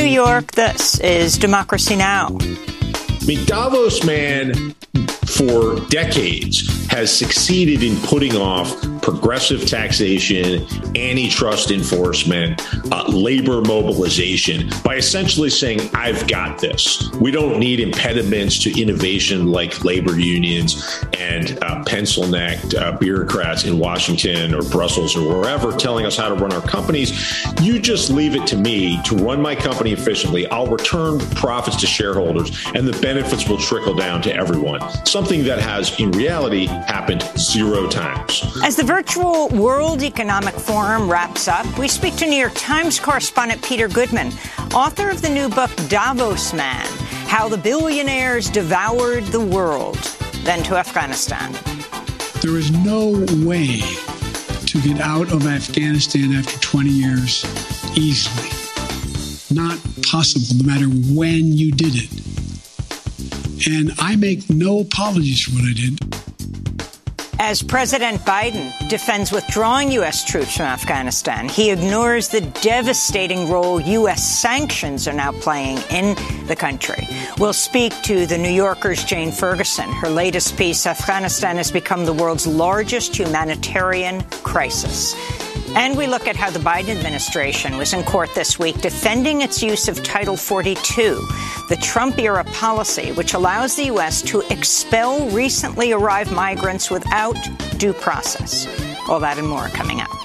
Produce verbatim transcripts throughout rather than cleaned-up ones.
New York, this is Democracy Now! I mean, Davos, man, for decades has succeeded in putting off progressive taxation, antitrust enforcement, uh, labor mobilization by essentially saying, I've got this. We don't need impediments to innovation like labor unions and uh, pencil-necked uh, bureaucrats in Washington or Brussels or wherever telling us how to run our companies. You just leave it to me to run my company efficiently. I'll return profits to shareholders, and the benefits will trickle down to everyone. Something that has, in reality, happened zero times. As the virtual World Economic Forum wraps up, we speak to New York Times correspondent Peter Goodman, author of the new book Davos Man, How the Billionaires Devoured the World. Then to Afghanistan. There is no way to get out of Afghanistan after twenty years easily. Not possible, no matter when you did it. And I make no apologies for what I did. As President Biden defends withdrawing U S troops from Afghanistan, he ignores the devastating role U S sanctions are now playing in the country. We'll speak to the New Yorker's Jane Ferguson. Her latest piece, Afghanistan has become the world's largest humanitarian crisis. And we look at how the Biden administration was in court this week defending its use of Title forty-two, the Trump-era policy which allows the U S to expel recently arrived migrants without due process. All that and more coming up.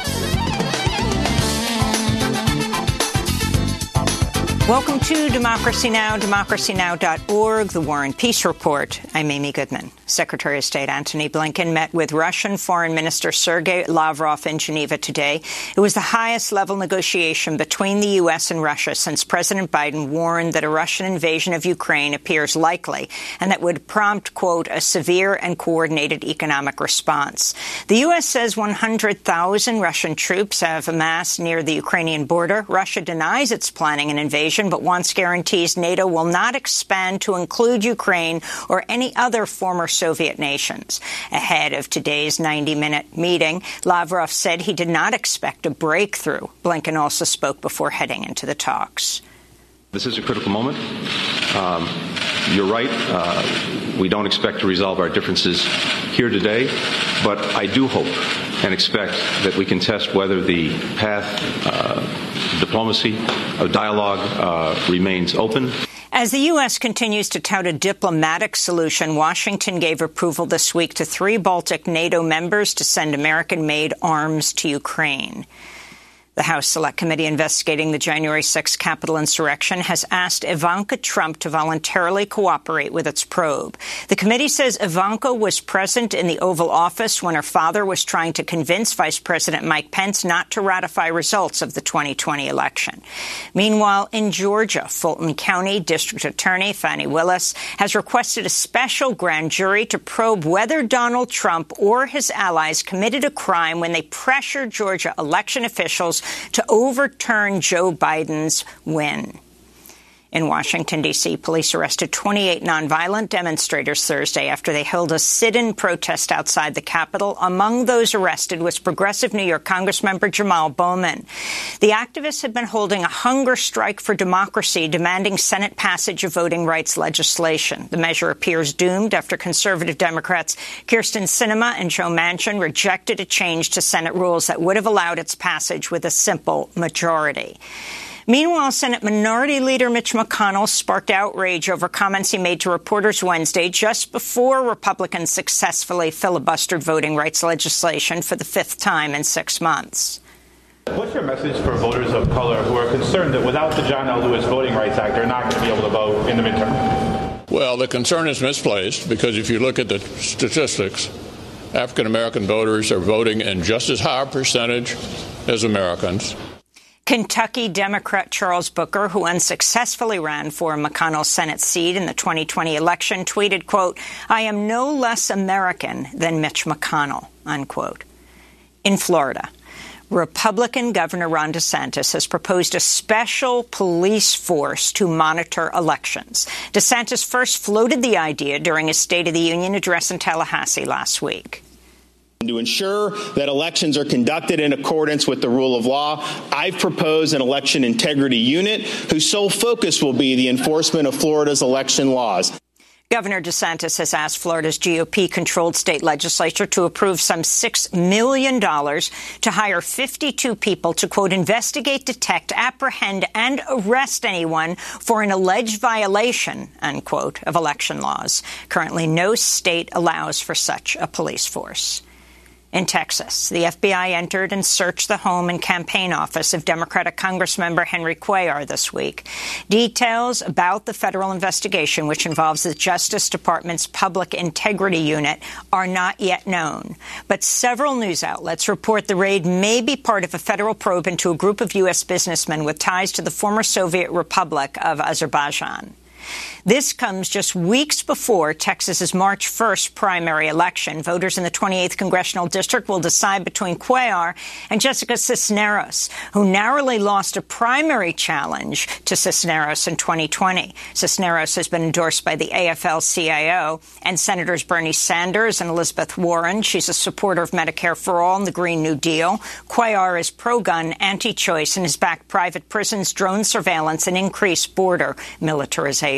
Welcome to Democracy Now!, democracy now dot org, the War and Peace Report. I'm Amy Goodman. Secretary of State Antony Blinken met with Russian Foreign Minister Sergei Lavrov in Geneva today. It was the highest-level negotiation between the U S and Russia since President Biden warned that a Russian invasion of Ukraine appears likely and that would prompt, quote, a severe and coordinated economic response. The U S says one hundred thousand Russian troops have amassed near the Ukrainian border. Russia denies it's planning an invasion, but wants guarantees NATO will not expand to include Ukraine or any other former Soviet nations. Ahead of today's ninety-minute meeting, Lavrov said he did not expect a breakthrough. Blinken also spoke before heading into the talks. This is a critical moment. Um, you're right. Uh, we don't expect to resolve our differences here today, but I do hope and expect that we can test whether the path uh, diplomacy, of dialogue uh, remains open. As the U S continues to tout a diplomatic solution, Washington gave approval this week to three Baltic NATO members to send American-made arms to Ukraine. The House Select Committee investigating the January sixth Capitol insurrection has asked Ivanka Trump to voluntarily cooperate with its probe. The committee says Ivanka was present in the Oval Office when her father was trying to convince Vice President Mike Pence not to ratify results of the twenty twenty election. Meanwhile, in Georgia, Fulton County District Attorney Fani Willis has requested a special grand jury to probe whether Donald Trump or his allies committed a crime when they pressured Georgia election officials to overturn Joe Biden's win. In Washington, D C, police arrested twenty-eight nonviolent demonstrators Thursday after they held a sit-in protest outside the Capitol. Among those arrested was progressive New York Congressmember Jamal Bowman. The activists had been holding a hunger strike for democracy, demanding Senate passage of voting rights legislation. The measure appears doomed after conservative Democrats Kyrsten Sinema and Joe Manchin rejected a change to Senate rules that would have allowed its passage with a simple majority. Meanwhile, Senate Minority Leader Mitch McConnell sparked outrage over comments he made to reporters Wednesday just before Republicans successfully filibustered voting rights legislation for the fifth time in six months. What's your message for voters of color who are concerned that without the John L. Lewis Voting Rights Act, they're not going to be able to vote in the midterm? Well, the concern is misplaced because if you look at the statistics, African-American voters are voting in just as high a percentage as Americans. Kentucky Democrat Charles Booker, who unsuccessfully ran for McConnell's Senate seat in the twenty twenty election, tweeted, quote, I am no less American than Mitch McConnell, unquote. In Florida, Republican Governor Ron DeSantis has proposed a special police force to monitor elections. DeSantis first floated the idea during his State of the Union address in Tallahassee last week. To ensure that elections are conducted in accordance with the rule of law, I've proposed an election integrity unit whose sole focus will be the enforcement of Florida's election laws. Governor DeSantis has asked Florida's G O P-controlled state legislature to approve some six million dollars to hire fifty-two people to, quote, investigate, detect, apprehend, and arrest anyone for an alleged violation, unquote, of election laws. Currently, no state allows for such a police force. In Texas, the F B I entered and searched the home and campaign office of Democratic Congressmember Henry Cuellar this week. Details about the federal investigation, which involves the Justice Department's Public Integrity Unit, are not yet known. But several news outlets report the raid may be part of a federal probe into a group of U S businessmen with ties to the former Soviet Republic of Azerbaijan. This comes just weeks before Texas's March first primary election. Voters in the twenty-eighth Congressional District will decide between Cuellar and Jessica Cisneros, who narrowly lost a primary challenge to Cisneros in twenty twenty. Cisneros has been endorsed by the A F L C I O and Senators Bernie Sanders and Elizabeth Warren. She's a supporter of Medicare for All and the Green New Deal. Cuellar is pro-gun, anti-choice, and has backed private prisons, drone surveillance, and increased border militarization.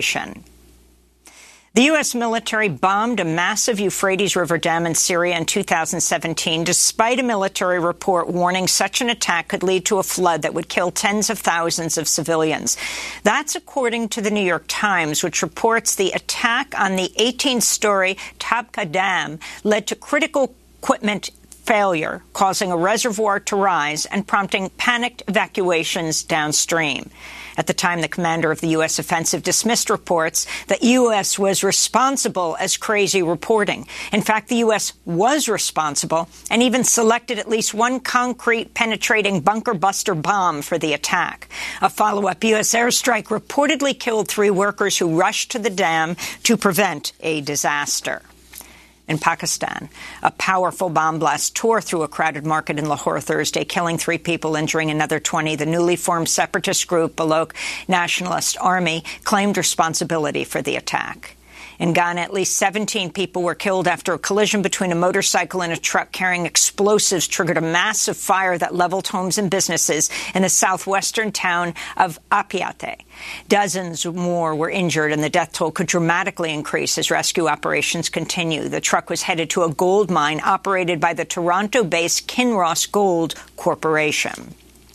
The U S military bombed a massive Euphrates River dam in Syria in two thousand seventeen, despite a military report warning such an attack could lead to a flood that would kill tens of thousands of civilians. That's according to the New York Times, which reports the attack on the eighteen-story Tabqa Dam led to critical equipment failure, causing a reservoir to rise and prompting panicked evacuations downstream. At the time, the commander of the U S offensive dismissed reports that U S was responsible as crazy reporting. In fact, the U S was responsible and even selected at least one concrete penetrating bunker buster bomb for the attack. A follow-up U S airstrike reportedly killed three workers who rushed to the dam to prevent a disaster. In Pakistan, a powerful bomb blast tore through a crowded market in Lahore Thursday, killing three people, injuring another twenty. The newly formed separatist group, Baloch Nationalist Army, claimed responsibility for the attack. In Ghana, at least seventeen people were killed after a collision between a motorcycle and a truck carrying explosives triggered a massive fire that leveled homes and businesses in the southwestern town of Apiate. Dozens more were injured, and the death toll could dramatically increase as rescue operations continue. The truck was headed to a gold mine operated by the Toronto-based Kinross Gold Corporation.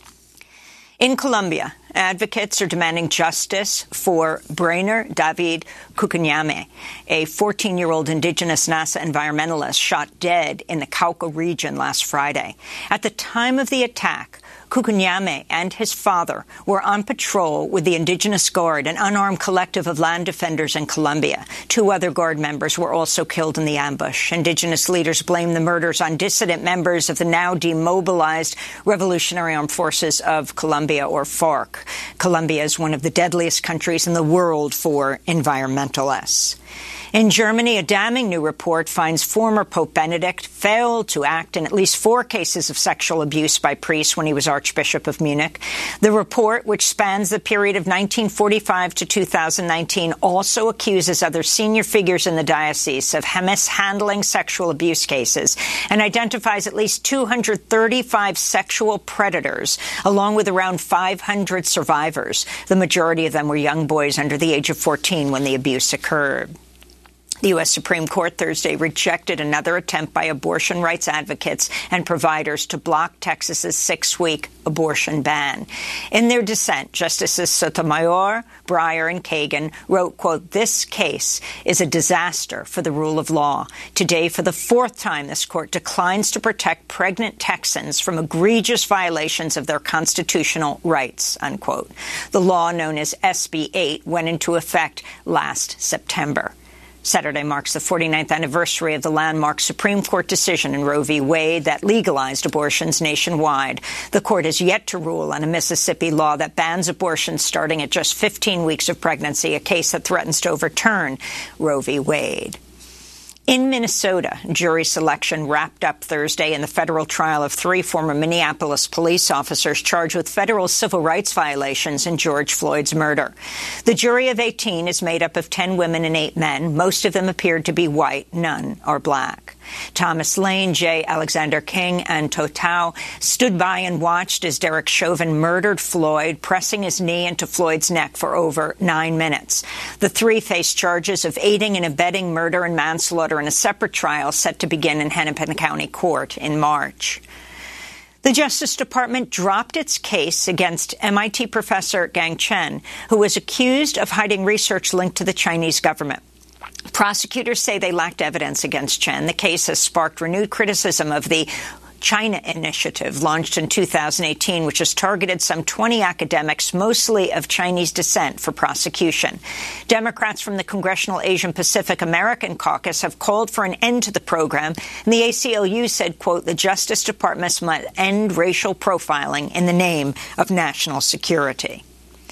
In Colombia, advocates are demanding justice for Brainer David Cucuñame, a fourteen-year-old indigenous NASA environmentalist shot dead in the Cauca region last Friday. At the time of the attack, Cucuñame and his father were on patrol with the Indigenous Guard, an unarmed collective of land defenders in Colombia. Two other Guard members were also killed in the ambush. Indigenous leaders blame the murders on dissident members of the now demobilized Revolutionary Armed Forces of Colombia, or FARC. Colombia is one of the deadliest countries in the world for environmentalists. In Germany, a damning new report finds former Pope Benedict failed to act in at least four cases of sexual abuse by priests when he was Archbishop of Munich. The report, which spans the period of nineteen forty-five to two thousand nineteen, also accuses other senior figures in the diocese of mishandling sexual abuse cases and identifies at least two hundred thirty-five sexual predators, along with around five hundred survivors. The majority of them were young boys under the age of fourteen when the abuse occurred. The U S Supreme Court Thursday rejected another attempt by abortion rights advocates and providers to block Texas's six-week abortion ban. In their dissent, Justices Sotomayor, Breyer, and Kagan wrote, quote, "This case is a disaster for the rule of law. Today, for the fourth time, this court declines to protect pregnant Texans from egregious violations of their constitutional rights," unquote. The law, known as S B eight, went into effect last September. Saturday marks the forty-ninth anniversary of the landmark Supreme Court decision in Roe v. Wade that legalized abortions nationwide. The court has yet to rule on a Mississippi law that bans abortions starting at just fifteen weeks of pregnancy, a case that threatens to overturn Roe v. Wade. In Minnesota, jury selection wrapped up Thursday in the federal trial of three former Minneapolis police officers charged with federal civil rights violations in George Floyd's murder. The jury of eighteen is made up of ten women and eight men. Most of them appeared to be white. None are black. Thomas Lane, J. Alexander King, and Total stood by and watched as Derek Chauvin murdered Floyd, pressing his knee into Floyd's neck for over nine minutes. The three face charges of aiding and abetting murder and manslaughter in a separate trial set to begin in Hennepin County Court in March. The Justice Department dropped its case against M I T professor Gang Chen, who was accused of hiding research linked to the Chinese government. Prosecutors say they lacked evidence against Chen. The case has sparked renewed criticism of the China Initiative, launched in two thousand eighteen, which has targeted some twenty academics, mostly of Chinese descent, for prosecution. Democrats from the Congressional Asian Pacific American Caucus have called for an end to the program, and the A C L U said, quote, the Justice Department must end racial profiling in the name of national security.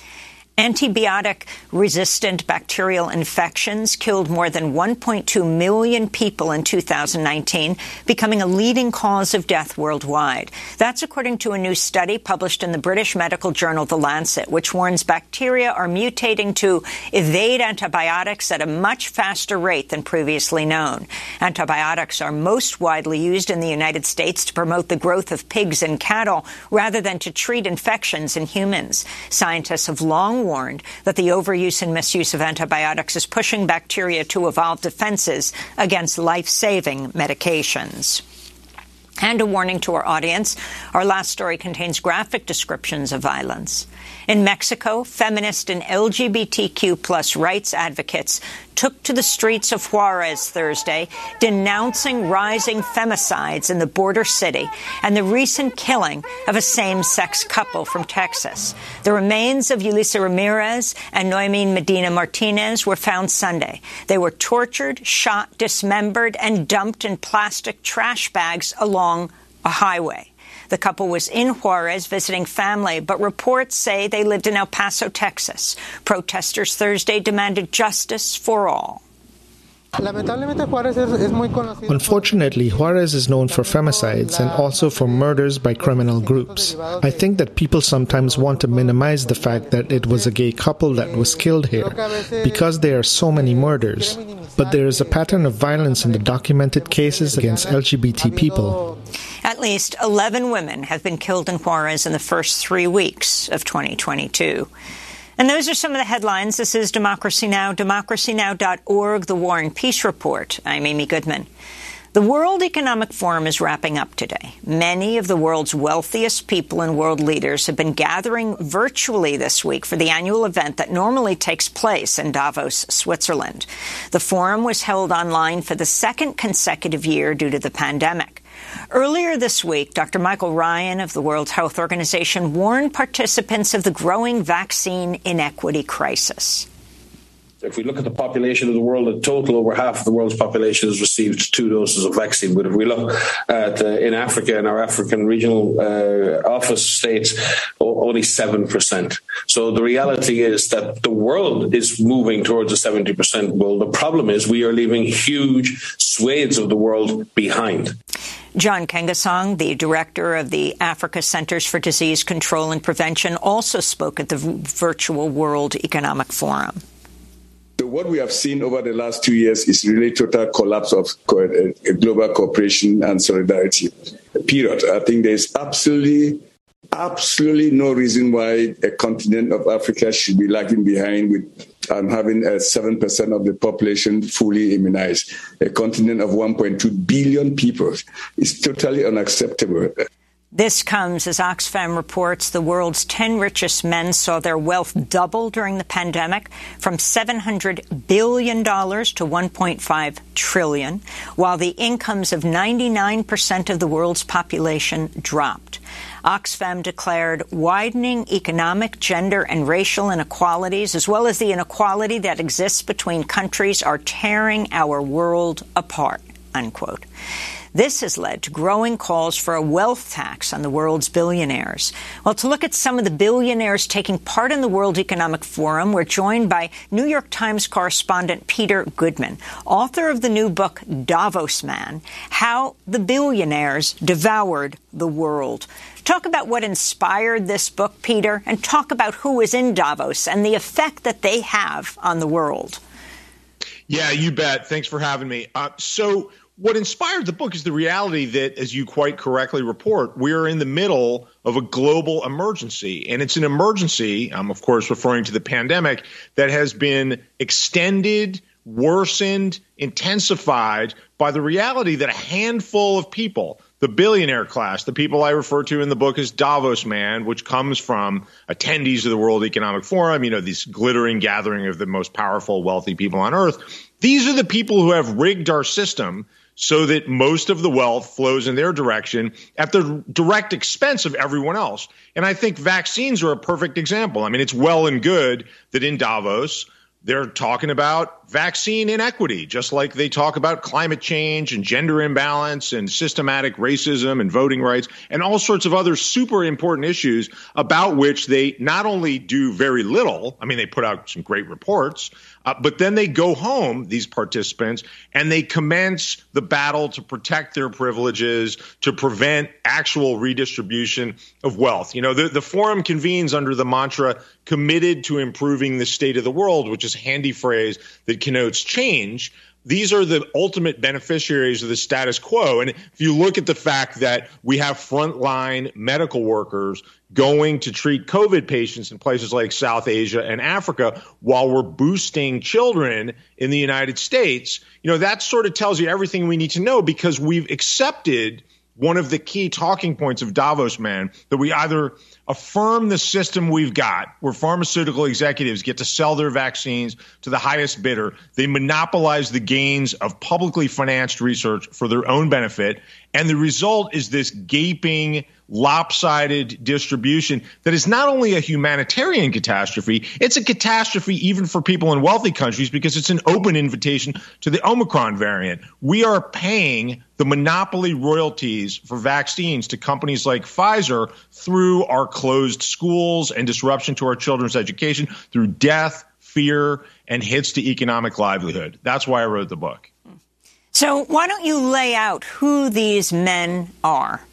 Antibiotic-resistant bacterial infections killed more than one point two million people in two thousand nineteen, becoming a leading cause of death worldwide. That's according to a new study published in the British medical journal The Lancet, which warns bacteria are mutating to evade antibiotics at a much faster rate than previously known. Antibiotics are most widely used in the United States to promote the growth of pigs and cattle rather than to treat infections in humans. Scientists have long warned that the overuse and misuse of antibiotics is pushing bacteria to evolve defenses against life-saving medications. And a warning to our audience, our last story contains graphic descriptions of violence. In Mexico, feminist and L G B T Q plus rights advocates took to the streets of Juarez Thursday, denouncing rising femicides in the border city and the recent killing of a same-sex couple from Texas. The remains of Yulisa Ramirez and Noemi Medina Martinez were found Sunday. They were tortured, shot, dismembered, and dumped in plastic trash bags along a highway. The couple was in Juarez visiting family, but reports say they lived in El Paso, Texas. Protesters Thursday demanded justice for all. Unfortunately, Juarez is known for femicides and also for murders by criminal groups. I think that people sometimes want to minimize the fact that it was a gay couple that was killed here, because there are so many murders. But there is a pattern of violence in the documented cases against L G B T people. At least eleven women have been killed in Juarez in the first three weeks of twenty twenty-two. And those are some of the headlines. This is Democracy Now!, democracy now dot org, The War and Peace Report. I'm Amy Goodman. The World Economic Forum is wrapping up today. Many of the world's wealthiest people and world leaders have been gathering virtually this week for the annual event that normally takes place in Davos, Switzerland. The forum was held online for the second consecutive year due to the pandemic. Earlier this week, Doctor Michael Ryan of the World Health Organization warned participants of the growing vaccine inequity crisis. If we look at the population of the world, in total, over half of the world's population has received two doses of vaccine. But if we look at uh, in Africa, in our African regional uh, office states, only seven percent. So the reality is that the world is moving towards a seventy percent goal. The problem is we are leaving huge swathes of the world behind. John Kengasong, the director of the Africa Centers for Disease Control and Prevention, also spoke at the virtual World Economic Forum. So what we have seen over the last two years is really total collapse of co- global cooperation and solidarity. Period. I think there's absolutely, absolutely no reason why a continent of Africa should be lagging behind with um, having uh, seven percent of the population fully immunized. A continent of one point two billion people is totally unacceptable. This comes as Oxfam reports the world's ten richest men saw their wealth double during the pandemic, from seven hundred billion dollars to one point five trillion dollars, while the incomes of ninety-nine percent of the world's population dropped. Oxfam declared widening economic, gender, and racial inequalities, as well as the inequality that exists between countries, are tearing our world apart, unquote. This has led to growing calls for a wealth tax on the world's billionaires. Well, to look at some of the billionaires taking part in the World Economic Forum, we're joined by New York Times correspondent Peter Goodman, author of the new book Davos Man: How the Billionaires Devoured the World. Talk about what inspired this book, Peter, and talk about who is in Davos and the effect that they have on the world. Yeah, you bet. Thanks for having me. Uh, so what inspired the book is the reality that, as you quite correctly report, we're in the middle of a global emergency. And it's an emergency, I'm of course referring to the pandemic, that has been extended, worsened, intensified by the reality that a handful of people, the billionaire class, the people I refer to in the book as Davos Man, which comes from attendees of the World Economic Forum, you know, this glittering gathering of the most powerful, wealthy people on earth. These are the people who have rigged our system so that most of the wealth flows in their direction at the direct expense of everyone else. And I think vaccines are a perfect example. I mean, it's well and good that in Davos, they're talking about vaccine inequity, just like they talk about climate change and gender imbalance and systematic racism and voting rights and all sorts of other super important issues about which they not only do very little. I mean, they put out some great reports, uh, but then they go home, these participants, and they commence the battle to protect their privileges, to prevent actual redistribution of wealth. You know, the, the forum convenes under the mantra committed to improving the state of the world, which is a handy phrase that connotes change. These are the ultimate beneficiaries of the status quo. And if you look at the fact that we have frontline medical workers going to treat COVID patients in places like South Asia and Africa while we're boosting children in the United States, you know, that sort of tells you everything we need to know, because we've accepted one of the key talking points of Davos Man, that we either affirm the system we've got where pharmaceutical executives get to sell their vaccines to the highest bidder. They monopolize the gains of publicly financed research for their own benefit. And the result is this gaping, lopsided distribution that is not only a humanitarian catastrophe, it's a catastrophe even for people in wealthy countries, because it's an open invitation to the Omicron variant. We are paying the monopoly royalties for vaccines to companies like Pfizer through our closed schools and disruption to our children's education, through death, fear, and hits to economic livelihood. That's why I wrote the book. So why don't you lay out who these men are?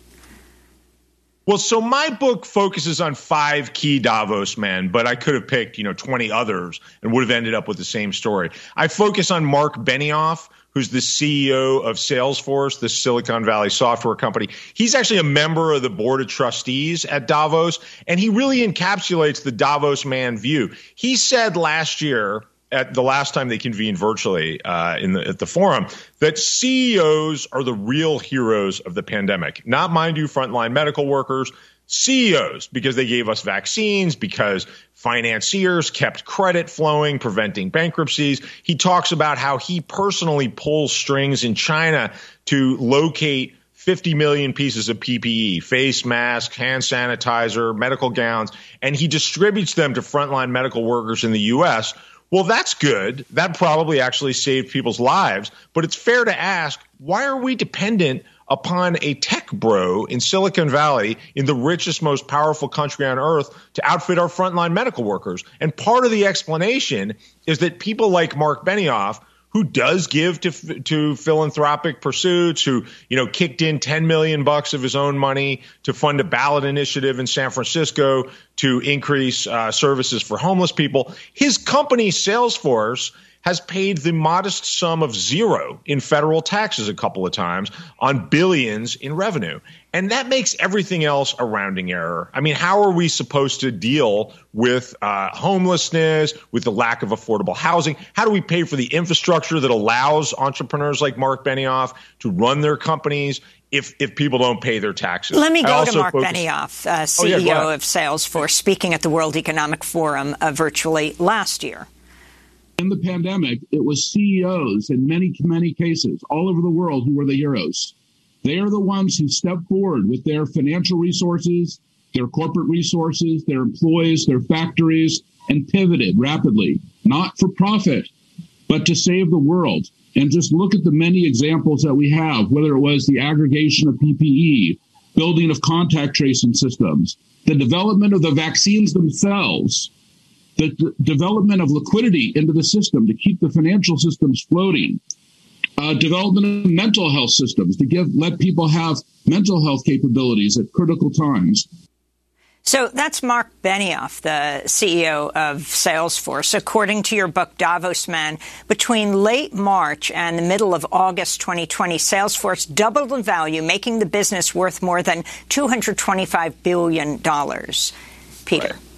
Well, so my book focuses on five key Davos men, but I could have picked, you know, twenty others and would have ended up with the same story. I focus on Mark Benioff, who's the C E O of Salesforce, the Silicon Valley software company. He's actually a member of the board of trustees at Davos, and he really encapsulates the Davos Man view. He said last year, at the last time they convened virtually uh, in the, at the forum, that C E Os are the real heroes of the pandemic. Not, mind you, frontline medical workers, C E Os, because they gave us vaccines, because financiers kept credit flowing, preventing bankruptcies. He talks about how he personally pulls strings in China to locate fifty million pieces of P P E, face masks, hand sanitizer, medical gowns, and he distributes them to frontline medical workers in the U S. Well, that's good. That probably actually saved people's lives. But it's fair to ask, why are we dependent upon a tech bro in Silicon Valley, in the richest, most powerful country on earth, to outfit our frontline medical workers? And part of the explanation is that people like Mark Benioff, who does give to to philanthropic pursuits, who, you know, kicked in ten million bucks of his own money to fund a ballot initiative in San Francisco to increase uh, services for homeless people. His company, Salesforce, has paid the modest sum of zero in federal taxes a couple of times on billions in revenue. And that makes everything else a rounding error. I mean, how are we supposed to deal with uh, homelessness, with the lack of affordable housing? How do we pay for the infrastructure that allows entrepreneurs like Mark Benioff to run their companies if if people don't pay their taxes? Let me go to Mark focus- Benioff, uh, C E O oh, yeah, of Salesforce, speaking at the World Economic Forum uh, virtually last year. In the pandemic, it was C E Os in many, many cases all over the world who were the heroes. They are the ones who stepped forward with their financial resources, their corporate resources, their employees, their factories, and pivoted rapidly, not for profit, but to save the world. And just look at the many examples that we have, whether it was the aggregation of P P E, building of contact tracing systems, the development of the vaccines themselves, the d- development of liquidity into the system to keep the financial systems floating, uh, development of mental health systems to give let people have mental health capabilities at critical times. So that's Mark Benioff, the C E O of Salesforce. According to your book, Davos Man, between late March and the middle of August twenty twenty, Salesforce doubled in value, making the business worth more than two hundred twenty-five billion dollars. Peter. Right.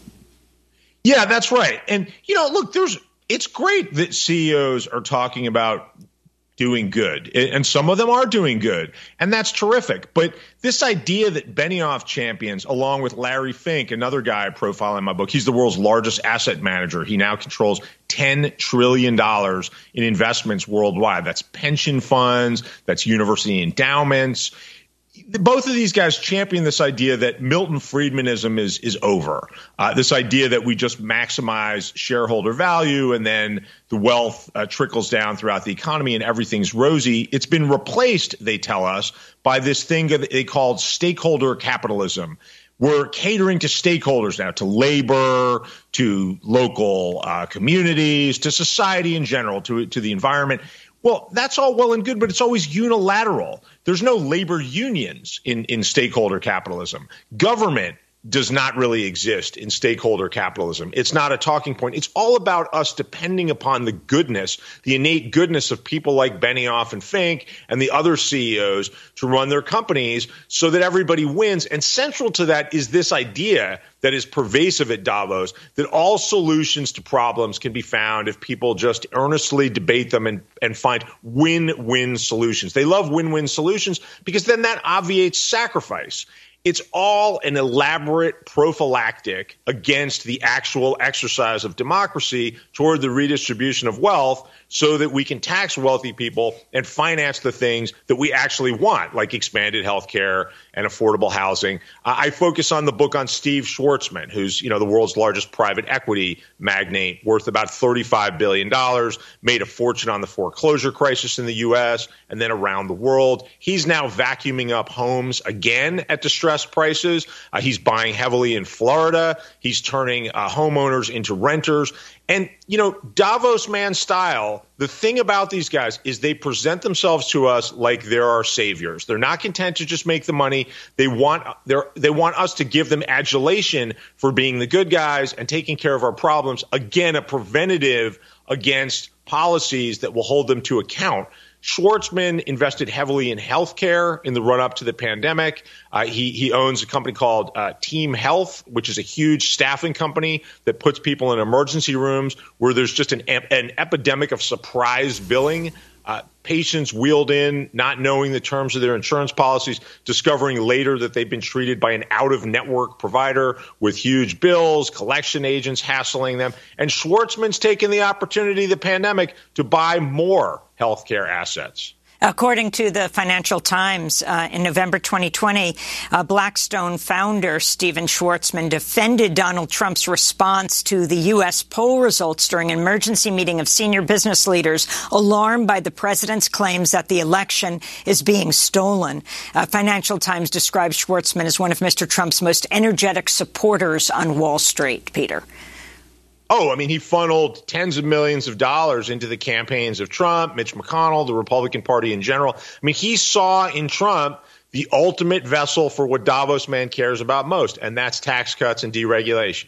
Yeah, that's right. And, you know, look, there's it's great that C E Os are talking about doing good, and some of them are doing good, and that's terrific. But this idea that Benioff champions, along with Larry Fink, another guy I profile in my book, he's the world's largest asset manager. He now controls ten trillion dollars in investments worldwide. That's pension funds, that's university endowments. Both of these guys champion this idea that Milton Friedmanism is is over. Uh, this idea that we just maximize shareholder value and then the wealth uh, trickles down throughout the economy and everything's rosy. It's been replaced, they tell us, by this thing that they called stakeholder capitalism. We're catering to stakeholders now, to labor, to local uh, communities, to society in general, to to the environment. Well, that's all well and good, but it's always unilateral. There's no labor unions in, in stakeholder capitalism. Government does not really exist in stakeholder capitalism. It's not a talking point. It's all about us depending upon the goodness, the innate goodness of people like Benioff and Fink and the other C E Os to run their companies so that everybody wins. And central to that is this idea that is pervasive at Davos, that all solutions to problems can be found if people just earnestly debate them and, and find win-win solutions. They love win-win solutions because then that obviates sacrifice. It's all an elaborate prophylactic against the actual exercise of democracy toward the redistribution of wealth so that we can tax wealthy people and finance the things that we actually want, like expanded health care and affordable housing. Uh, I focus on the book on Steve Schwarzman, who's, you know, the world's largest private equity magnate, worth about thirty-five billion dollars, made a fortune on the foreclosure crisis in the U S and then around the world. He's now vacuuming up homes again at distressed prices. Uh, he's buying heavily in Florida. He's turning uh, homeowners into renters. And, you know, Davos Man style, the thing about these guys is they present themselves to us like they're our saviors. They're not content to just make the money. They want they're, they want us to give them adulation for being the good guys and taking care of our problems. Again, a preventative against policies that will hold them to account. Schwarzman invested heavily in healthcare in the run-up to the pandemic. Uh, he he owns a company called uh, Team Health, which is a huge staffing company that puts people in emergency rooms where there's just an an epidemic of surprise billing. Uh, patients wheeled in, not knowing the terms of their insurance policies, discovering later that they've been treated by an out-of-network provider with huge bills, collection agents hassling them. And Schwarzman's taken the opportunity of the pandemic to buy more healthcare assets. According to the Financial Times, uh, in November twenty twenty, uh, Blackstone founder Stephen Schwarzman defended Donald Trump's response to the U S poll results during an emergency meeting of senior business leaders, alarmed by the president's claims that the election is being stolen. Uh, Financial Times describes Schwarzman as one of Mister Trump's most energetic supporters on Wall Street. Peter. Oh, I mean, he funneled tens of millions of dollars into the campaigns of Trump, Mitch McConnell, the Republican Party in general. I mean, he saw in Trump the ultimate vessel for what Davos Man cares about most, and that's tax cuts and deregulation.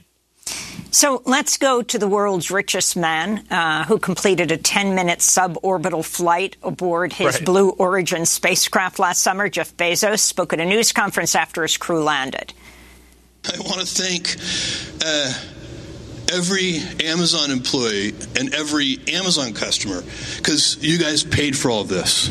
So let's go to the world's richest man, uh, who completed a ten-minute suborbital flight aboard his right. Blue Origin spacecraft last summer. Jeff Bezos spoke at a news conference after his crew landed. I want to thank uh every Amazon employee and every Amazon customer, because you guys paid for all of this.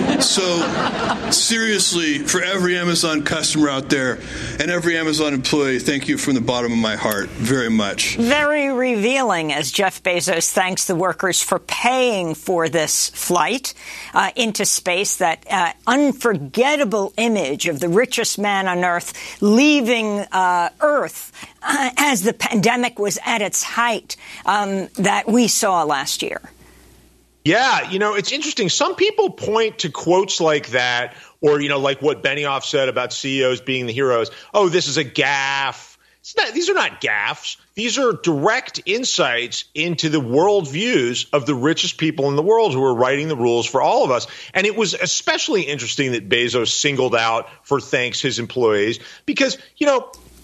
So seriously, for every Amazon customer out there and every Amazon employee, thank you from the bottom of my heart very much. Very revealing as Jeff Bezos thanks the workers for paying for this flight uh, into space, that uh, unforgettable image of the richest man on Earth leaving uh, Earth Uh, as the pandemic was at its height, um, that we saw last year. Yeah, you know, it's interesting. Some people point to quotes like that, or, you know, like what Benioff said about C E Os being the heroes. Oh, this is a gaffe. It's not, these are not gaffes. These are direct insights into the worldviews of the richest people in the world who are writing the rules for all of us. And it was especially interesting that Bezos singled out for thanks his employees because, you know,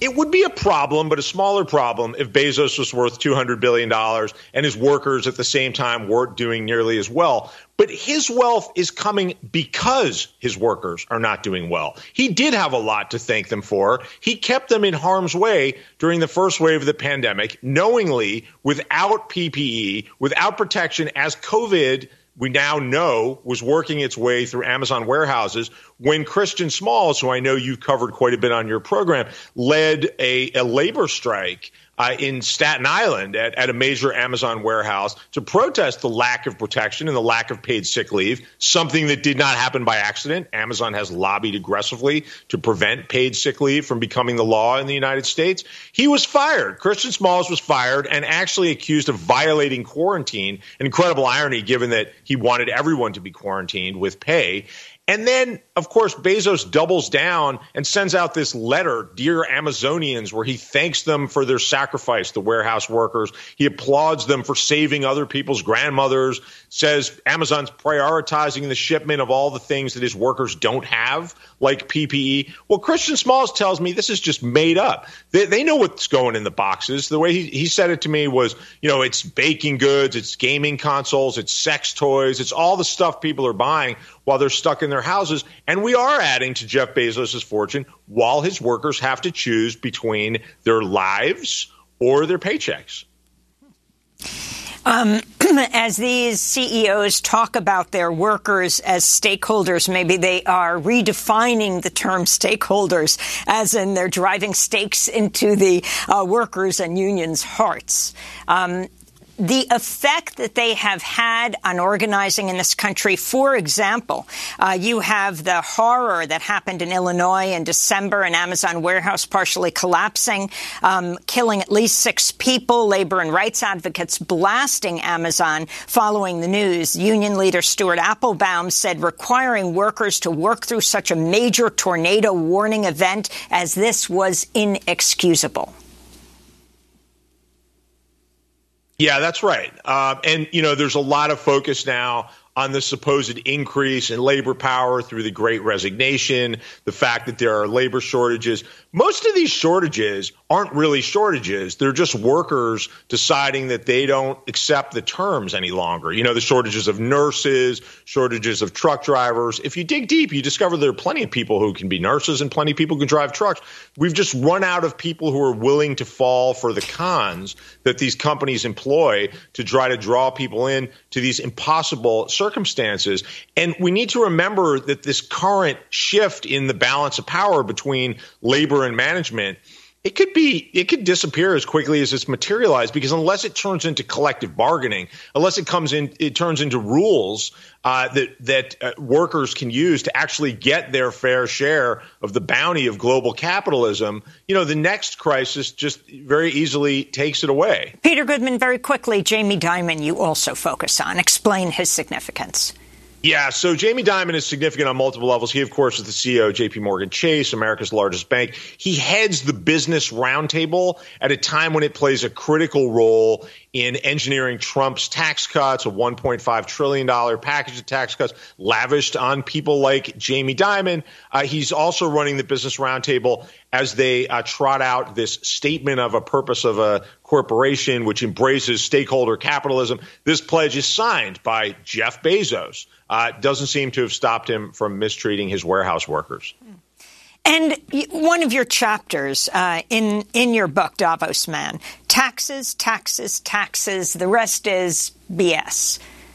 it would be a problem, but a smaller problem if Bezos was worth two hundred billion dollars and his workers at the same time weren't doing nearly as well. But his wealth is coming because his workers are not doing well. He did have a lot to thank them for. He kept them in harm's way during the first wave of the pandemic, knowingly, without P P E, without protection, as COVID, we now know, was working its way through Amazon warehouses when Christian Smalls, who I know you've covered quite a bit on your program, led a, a labor strike uh, in Staten Island at, at a major Amazon warehouse to protest the lack of protection and the lack of paid sick leave, something that did not happen by accident. Amazon has lobbied aggressively to prevent paid sick leave from becoming the law in the United States. He was fired. Christian Smalls was fired and actually accused of violating quarantine. An incredible irony, given that he wanted everyone to be quarantined with pay. And then, of course, Bezos doubles down and sends out this letter, Dear Amazonians, where he thanks them for their sacrifice, the warehouse workers. He applauds them for saving other people's grandmothers, says Amazon's prioritizing the shipment of all the things that his workers don't have, like P P E. Well, Christian Smalls tells me this is just made up. They, they know what's going in the boxes. The way he, he said it to me was, you know, it's baking goods, it's gaming consoles, it's sex toys, it's all the stuff people are buying while they're stuck in their houses. And we are adding to Jeff Bezos' fortune while his workers have to choose between their lives or their paychecks. Um, as these C E Os talk about their workers as stakeholders, maybe they are redefining the term stakeholders, as in they're driving stakes into the uh, workers' and unions' hearts. Um, The effect that they have had on organizing in this country, for example, uh, you have the horror that happened in Illinois in December, an Amazon warehouse partially collapsing, um, killing at least six people, labor and rights advocates blasting Amazon following the news. Union leader Stuart Applebaum said requiring workers to work through such a major tornado warning event as this was inexcusable. Yeah, that's right. Uh, and, you know, there's a lot of focus now on the supposed increase in labor power through the Great Resignation, the fact that there are labor shortages. Most of these shortages aren't really shortages. They're just workers deciding that they don't accept the terms any longer. You know, the shortages of nurses, shortages of truck drivers. If you dig deep, you discover there are plenty of people who can be nurses and plenty of people who can drive trucks. We've just run out of people who are willing to fall for the cons that these companies employ to try to draw people in to these impossible circumstances. And we need to remember that this current shift in the balance of power between labor and management, it could be, it could disappear as quickly as it's materialized, because unless it turns into collective bargaining, unless it comes in, it turns into rules uh, that that uh, workers can use to actually get their fair share of the bounty of global capitalism, you know, the next crisis just very easily takes it away. Peter Goodman, very quickly, Jamie Dimon, you also focus on. Explain his significance. Yeah, so Jamie Dimon is significant on multiple levels. He, of course, is the C E O of J P Morgan Chase, America's largest bank. He heads the Business Roundtable at a time when it plays a critical role in engineering Trump's tax cuts, a one point five trillion dollars package of tax cuts lavished on people like Jamie Dimon. Uh, he's also running the Business Roundtable as they uh, trot out this statement of a purpose of a corporation which embraces stakeholder capitalism. This pledge is signed by Jeff Bezos. Uh, doesn't seem to have stopped him from mistreating his warehouse workers. And one of your chapters uh, in in your book, Davos Man, taxes, taxes, taxes. The rest is B S.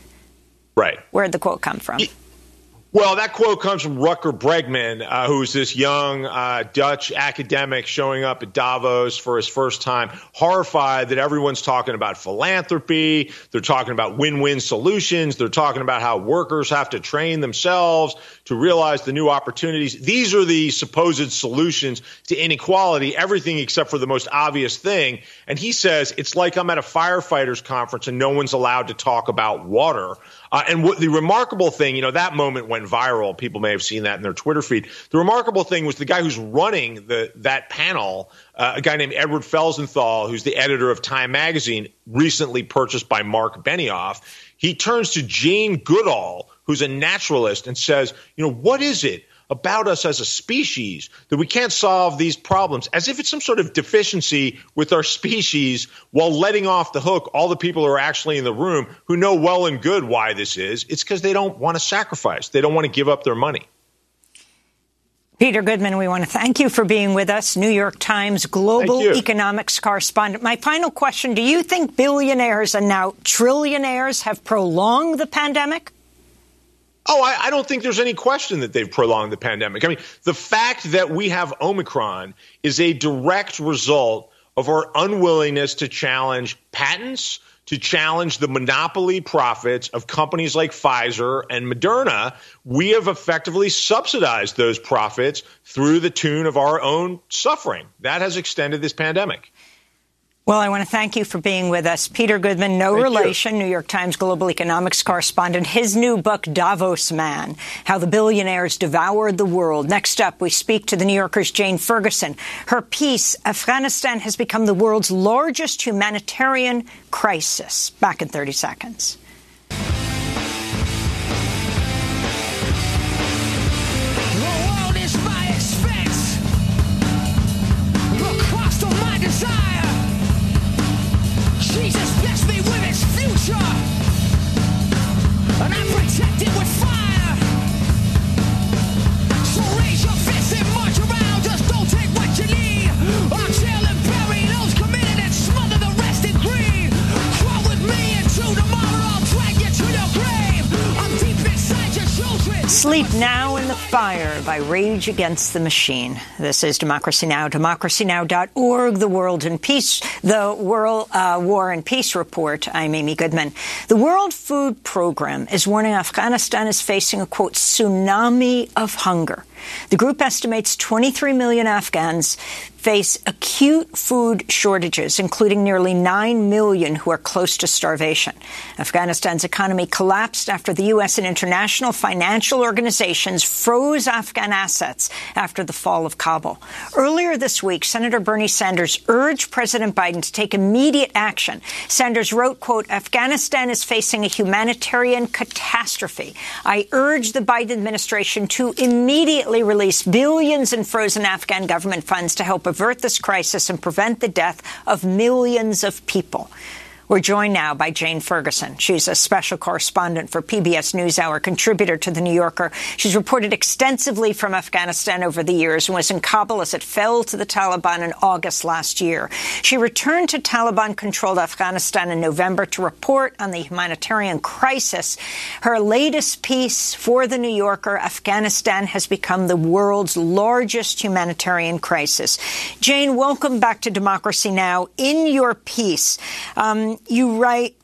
Right. Where'd the quote come from? Well, that quote comes from Rutger Bregman, uh, who's this young uh, Dutch academic showing up at Davos for his first time, horrified that everyone's talking about philanthropy. They're talking about win-win solutions. They're talking about how workers have to train themselves to realize the new opportunities. These are the supposed solutions to inequality, everything except for the most obvious thing. And he says, it's like I'm at a firefighters conference and no one's allowed to talk about water. Uh, and what the remarkable thing, you know, that moment went viral. People may have seen that in their Twitter feed. The remarkable thing was the guy who's running the that panel, uh, a guy named Edward Felsenthal, who's the editor of Time Magazine, recently purchased by Mark Benioff. He turns to Jane Goodall, who's a naturalist, and says, you know, what is it about us as a species, that we can't solve these problems, as if it's some sort of deficiency with our species, while letting off the hook all the people who are actually in the room who know well and good why this is. It's because they don't want to sacrifice. They don't want to give up their money. Peter Goodman, we want to thank you for being with us, New York Times global economics correspondent. My final question, do you think billionaires and now trillionaires have prolonged the pandemic? Oh, I, I don't think there's any question that they've prolonged the pandemic. I mean, the fact that we have Omicron is a direct result of our unwillingness to challenge patents, to challenge the monopoly profits of companies like Pfizer and Moderna. We have effectively subsidized those profits through the tune of our own suffering. That has extended this pandemic. Well, I want to thank you for being with us. Peter Goodman, no thank relation, you. New York Times global economics correspondent. His new book, Davos Man, How the Billionaires Devoured the World. Next up, we speak to the New Yorker's Jane Ferguson. Her piece, Afghanistan has become the world's largest humanitarian crisis. Back in thirty seconds. Jesus blessed me with his future, and I protect it with fire. So raise your fists and march around, just don't take what you need. I'll jail and bury those committed and smother the rest in greed. Crawl with me into tomorrow, I'll drag you to your grave. I'm deep inside your children. Sleep Now in the Fire by Rage Against the Machine. This is Democracy Now!, democracy now dot org, the World in Peace, the World uh, War and Peace Report. I'm Amy Goodman. The World Food Program is warning Afghanistan is facing a, quote, tsunami of hunger. The group estimates twenty-three million Afghans face acute food shortages, including nearly nine million who are close to starvation. Afghanistan's economy collapsed after the U S and international financial organizations froze Afghan assets after the fall of Kabul. Earlier this week, Senator Bernie Sanders urged President Biden to take immediate action. Sanders wrote, quote, Afghanistan is facing a humanitarian catastrophe. I urge the Biden administration to immediately release billions in frozen Afghan government funds to help avert this crisis and prevent the death of millions of people. We're joined now by Jane Ferguson. She's a special correspondent for P B S NewsHour, contributor to The New Yorker. She's reported extensively from Afghanistan over the years and was in Kabul as it fell to the Taliban in August last year. She returned to Taliban-controlled Afghanistan in November to report on the humanitarian crisis. Her latest piece for The New Yorker, Afghanistan has become the world's largest humanitarian crisis. Jane, welcome back to Democracy Now! In your piece, um, you write,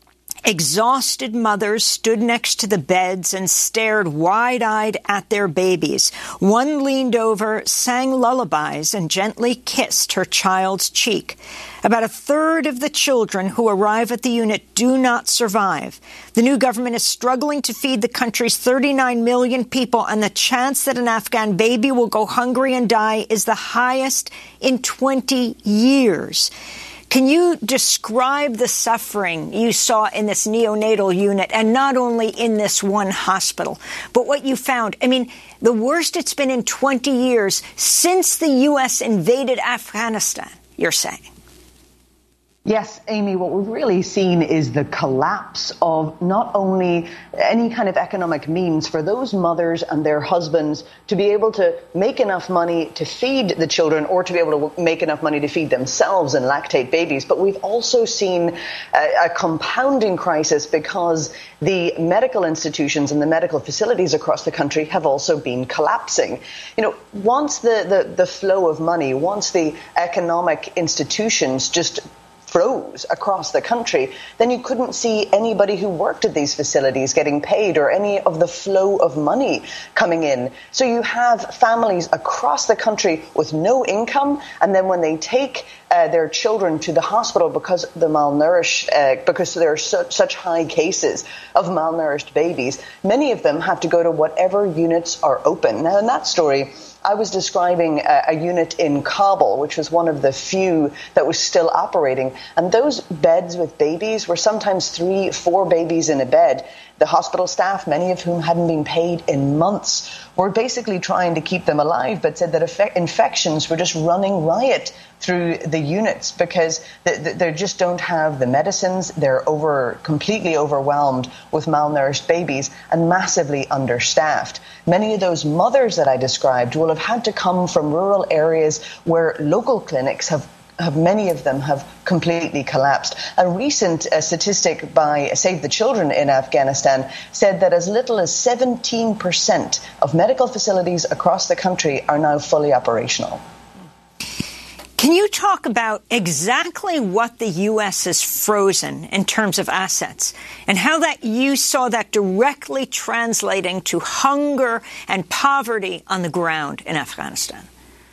exhausted mothers stood next to the beds and stared wide-eyed at their babies. One leaned over, sang lullabies, and gently kissed her child's cheek. About a third of the children who arrive at the unit do not survive. The new government is struggling to feed the country's thirty-nine million people, and the chance that an Afghan baby will go hungry and die is the highest in twenty years. Can you describe the suffering you saw in this neonatal unit, and not only in this one hospital, but what you found? I mean, the worst it's been in twenty years since the U S invaded Afghanistan, you're saying. Yes, Amy, what we've really seen is the collapse of not only any kind of economic means for those mothers and their husbands to be able to make enough money to feed the children or to be able to make enough money to feed themselves and lactate babies. But we've also seen a, a compounding crisis because the medical institutions and the medical facilities across the country have also been collapsing. You know, once the, the, the flow of money, once the economic institutions just froze across the country, then you couldn't see anybody who worked at these facilities getting paid or any of the flow of money coming in. So you have families across the country with no income, and then when they take uh, their children to the hospital because the malnourished, uh, because there are su- such high cases of malnourished babies, many of them have to go to whatever units are open. Now, in that story, I was describing a, a unit in Kabul, which was one of the few that was still operating. And those beds with babies were sometimes three, four babies in a bed. The hospital staff, many of whom hadn't been paid in months, were basically trying to keep them alive, but said that effect- infections were just running riot through the units because they, they just don't have the medicines. They're over completely overwhelmed with malnourished babies and massively understaffed. Many of those mothers that I described will have had to come from rural areas where local clinics have Have, many of them have completely collapsed. A recent uh, statistic by Save the Children in Afghanistan said that as little as seventeen percent of medical facilities across the country are now fully operational. Can you talk about exactly what the U S has frozen in terms of assets and how that you saw that directly translating to hunger and poverty on the ground in Afghanistan?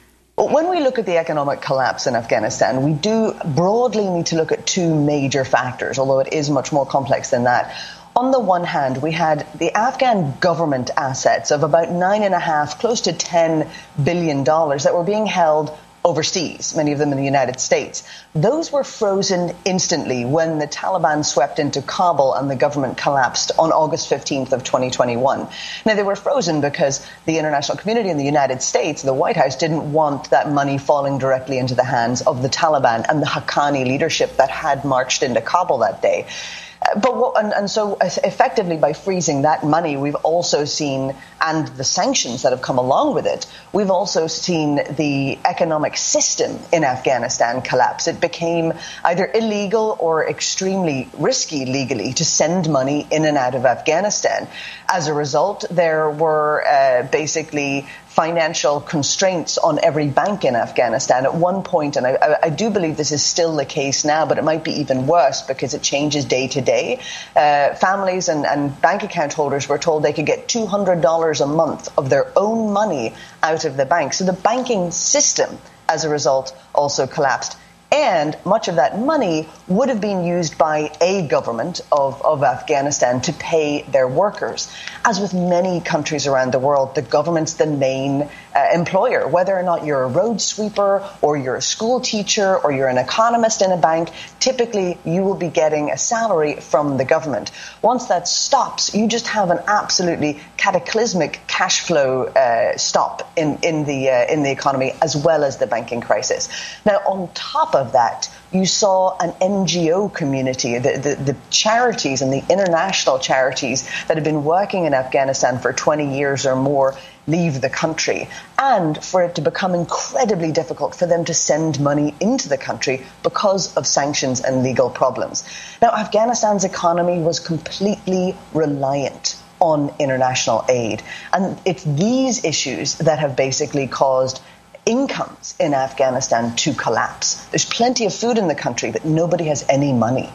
When we look at the economic collapse in Afghanistan, we do broadly need to look at two major factors, although it is much more complex than that. On the one hand, we had the Afghan government assets of about nine and a half, close to ten billion dollars that were being held overseas, many of them in the United States. Those were frozen instantly when the Taliban swept into Kabul and the government collapsed on August fifteenth of twenty twenty-one. Now, they were frozen because the international community in the United States, the White House, didn't want that money falling directly into the hands of the Taliban and the Haqqani leadership that had marched into Kabul that day. But what, and, and so effectively by freezing that money, we've also seen, and the sanctions that have come along with it, we've also seen the economic system in Afghanistan collapse. It became either illegal or extremely risky legally to send money in and out of Afghanistan. As a result, there were uh, basically financial constraints on every bank in Afghanistan at one point, and I, I do believe this is still the case now, but it might be even worse because it changes day to day. Uh, families and, and bank account holders were told they could get two hundred dollars a month of their own money out of the bank. So the banking system, as a result, also collapsed. And much of that money would have been used by a government of, of Afghanistan to pay their workers. As with many countries around the world, the government's the main uh, employer. Whether or not you're a road sweeper or you're a school teacher or you're an economist in a bank, typically you will be getting a salary from the government. Once that stops, you just have an absolutely cataclysmic cash flow uh, stop in, in, the, uh, in the economy as well as the banking crisis. Now, on top of of that, you saw an N G O community, the, the, the charities and the international charities that have been working in Afghanistan for twenty years or more leave the country, and for it to become incredibly difficult for them to send money into the country because of sanctions and legal problems. Now, Afghanistan's economy was completely reliant on international aid, and it's these issues that have basically caused incomes in Afghanistan to collapse. There's plenty of food in the country, but nobody has any money.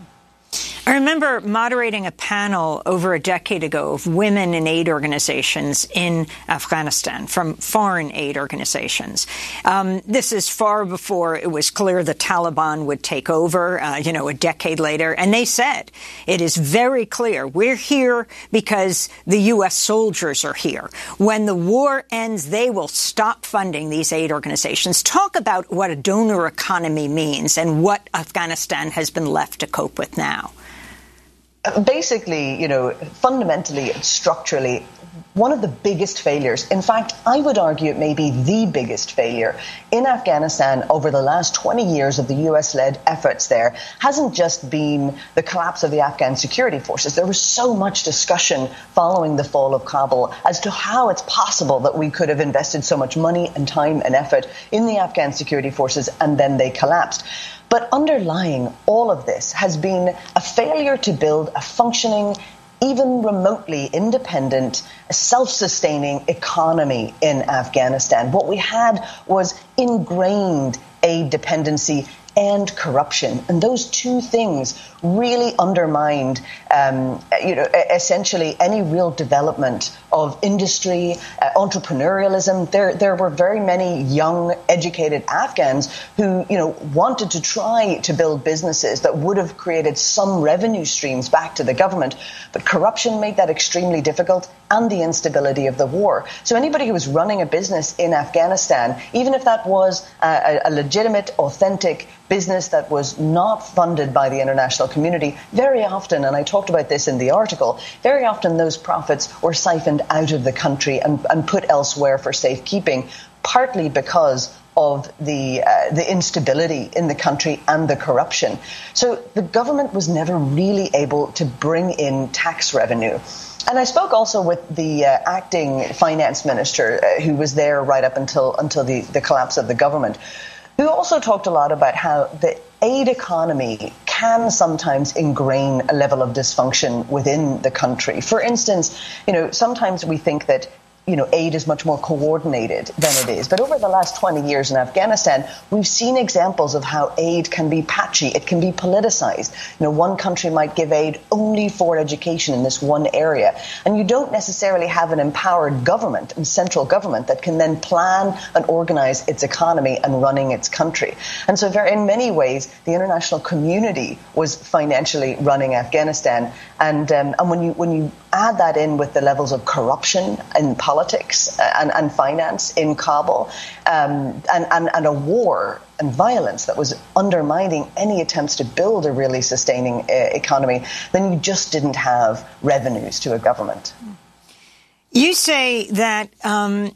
I remember moderating a panel over a decade ago of women in aid organizations in Afghanistan, from foreign aid organizations. Um, this is far before it was clear the Taliban would take over, uh, you know, a decade later. And they said, it is very clear, we're here because the U S soldiers are here. When the war ends, they will stop funding these aid organizations. Talk about what a donor economy means and what Afghanistan has been left to cope with now. Basically, you know, fundamentally and structurally, one of the biggest failures, in fact, I would argue it may be the biggest failure in Afghanistan over the last twenty years of the U S-led efforts there, hasn't just been the collapse of the Afghan security forces. There was so much discussion following the fall of Kabul as to how it's possible that we could have invested so much money and time and effort in the Afghan security forces and then they collapsed. But underlying all of this has been a failure to build a functioning, even remotely independent, self-sustaining economy in Afghanistan. What we had was ingrained aid dependency and corruption. And those two things really undermined, um, you know, essentially any real development of industry, uh, entrepreneurialism. There, there were very many young, educated Afghans who, you know, wanted to try to build businesses that would have created some revenue streams back to the government. But corruption made that extremely difficult, and the instability of the war. So anybody who was running a business in Afghanistan, even if that was a, a legitimate, authentic business that was not funded by the international community, very often, and I talked about this in the article, very often those profits were siphoned out of the country and, and put elsewhere for safekeeping, partly because of the uh, the instability in the country and the corruption. So the government was never really able to bring in tax revenue. And I spoke also with the uh, acting finance minister uh, who was there right up until until the, the collapse of the government, who also talked a lot about how the aid economy can sometimes ingrain a level of dysfunction within the country. For instance, you know, sometimes we think that you know, aid is much more coordinated than it is. But over the last twenty years in Afghanistan, we've seen examples of how aid can be patchy. It can be politicized. You know, one country might give aid only for education in this one area. And you don't necessarily have an empowered government and central government that can then plan and organize its economy and running its country. And so very, in many ways, the international community was financially running Afghanistan. And, um, and when you, when you add that in with the levels of corruption and politics and, and finance in Kabul, um, and, and, and a war and violence that was undermining any attempts to build a really sustaining uh, economy, then you just didn't have revenues to a government. You say that um,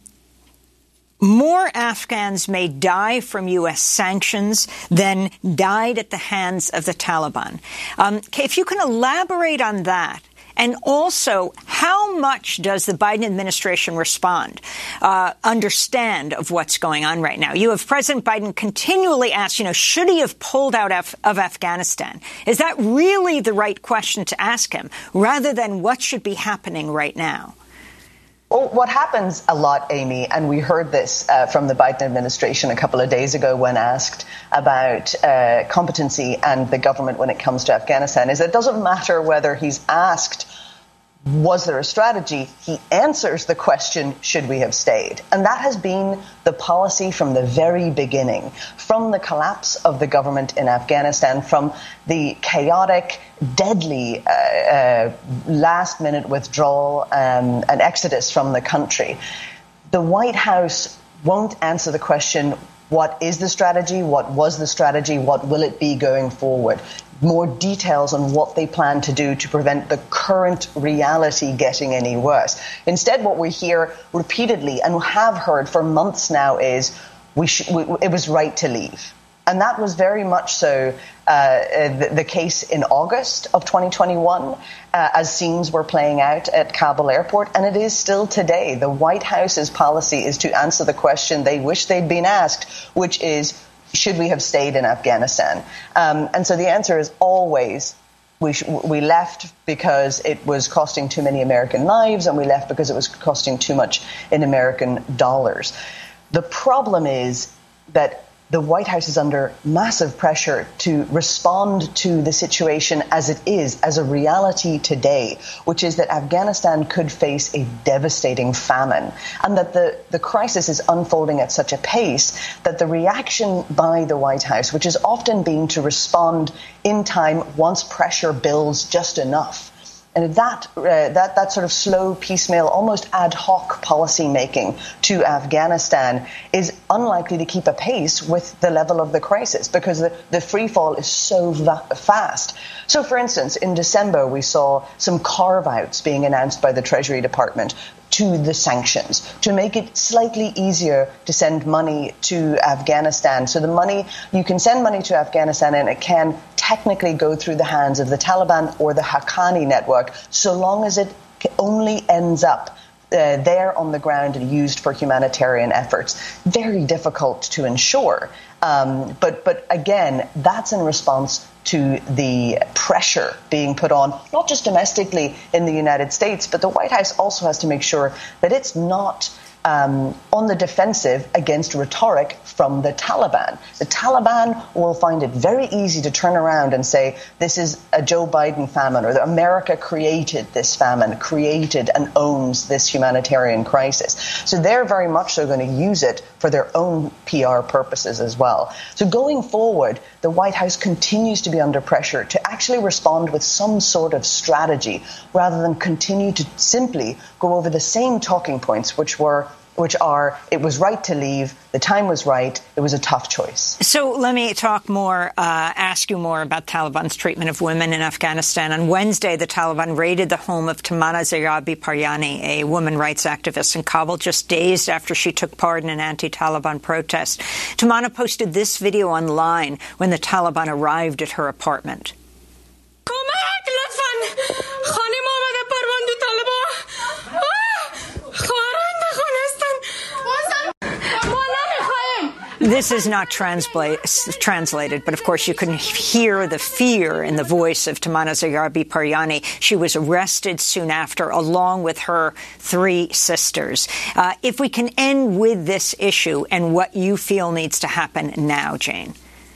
more Afghans may die from U S sanctions than died at the hands of the Taliban. Um, if you can elaborate on that. And also, how much does the Biden administration respond, uh, understand of what's going on right now? You have President Biden continually asked, you know, should he have pulled out of, of Afghanistan? Is that really the right question to ask him, rather than what should be happening right now? Well, what happens a lot, Amy, and we heard this uh, from the Biden administration a couple of days ago when asked about uh, competency and the government when it comes to Afghanistan, is it doesn't matter whether he's asked, was there a strategy? He answers the question, should we have stayed? And that has been the policy from the very beginning, from the collapse of the government in Afghanistan, from the chaotic, deadly uh, uh, last-minute withdrawal um, and exodus from the country. The White House won't answer the question, what is the strategy? What was the strategy? What will it be going forward? More details on what they plan to do to prevent the current reality getting any worse. Instead, what we hear repeatedly and have heard for months now is we sh- we, it was right to leave. And that was very much so uh, the, the case in August of twenty twenty-one, uh, as scenes were playing out at Kabul airport, and it is still today. The White House's policy is to answer the question they wish they'd been asked, which is, should we have stayed in Afghanistan? Um, and so the answer is always, we, sh- we left because it was costing too many American lives, and we left because it was costing too much in American dollars. The problem is that the White House is under massive pressure to respond to the situation as it is, as a reality today, which is that Afghanistan could face a devastating famine, and that the, the crisis is unfolding at such a pace that the reaction by the White House, which is often being to respond in time once pressure builds just enough, and that, uh, that that sort of slow, piecemeal, almost ad hoc policy making to Afghanistan is unlikely to keep a pace with the level of the crisis, because the, the free fall is so va- fast. So, for instance, in December, we saw some carve-outs being announced by the Treasury Department to the sanctions to make it slightly easier to send money to Afghanistan. So the money, you can send money to Afghanistan and it can technically go through the hands of the Taliban or the Haqqani network, so long as it only ends up Uh, there on the ground and used for humanitarian efforts. Very difficult to ensure. Um, but, but again, that's in response to the pressure being put on, not just domestically in the United States, but the White House also has to make sure that it's not um, on the defensive against rhetoric from the Taliban. The Taliban will find it very easy to turn around and say, this is a Joe Biden famine, or that America created this famine, created and owns this humanitarian crisis. So they're very much so going to use it for their own P R purposes as well. So going forward, the White House continues to be under pressure to actually respond with some sort of strategy rather than continue to simply go over the same talking points, which were which are, it was right to leave, the time was right, it was a tough choice. So let me talk more, uh, ask you more about Taliban's treatment of women in Afghanistan. On Wednesday, the Taliban raided the home of Tamanna Zerabi Paryani, a woman rights activist in Kabul, just days after she took part in an anti-Taliban protest. Tamanna posted this video online when the Taliban arrived at her apartment. This is not translate, translated, but of course you can hear the fear in the voice of Tamanna Zerabi Paryani. She was arrested soon after, along with her three sisters. Uh, if we can end with this issue and what you feel needs to happen now, Jane.